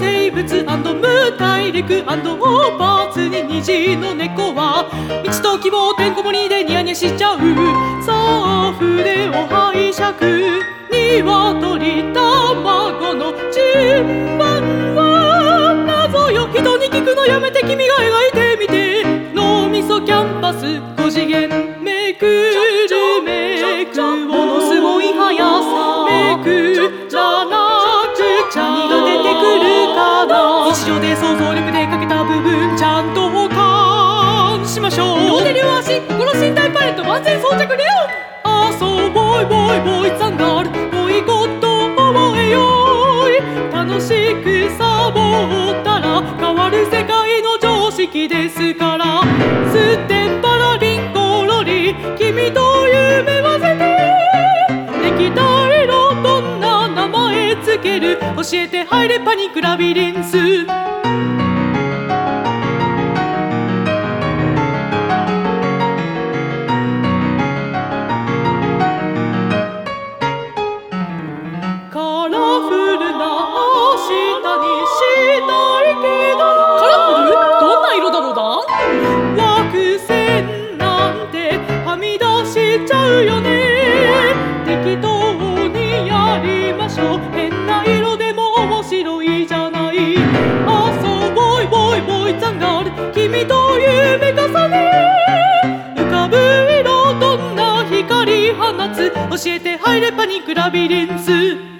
生物無大陸オーバーツに虹の猫は道と希望てんこ盛りでニヤニヤしちゃう。さあ筆を拝借鶏卵の順番は謎よ。人に聞くのやめて君が描いてみて。脳みそキャンパス5次元めくるめくものすごい速さめくらなくちゃ何が出てくるかな。日常で想像力でかけた部分ちゃんと保管しましょう。両手両足心身体パレット万全装着レオン。あそうボーイボーイボーイザンガールボイゴット覚えよい。楽しくサボったら変わる世界の常識ですから。すってんぱらりんころり君と夢わせて。できた色どんな名前つける教えて入れパニックラビリンス。惑星なんてはみ出しちゃうよね。適当にやりましょう。変な色でも面白いじゃない。あそうボーイボーイボーイザンガール君と夢重ね。浮かぶ色どんな光放つ教えて入れパニックラビリンス。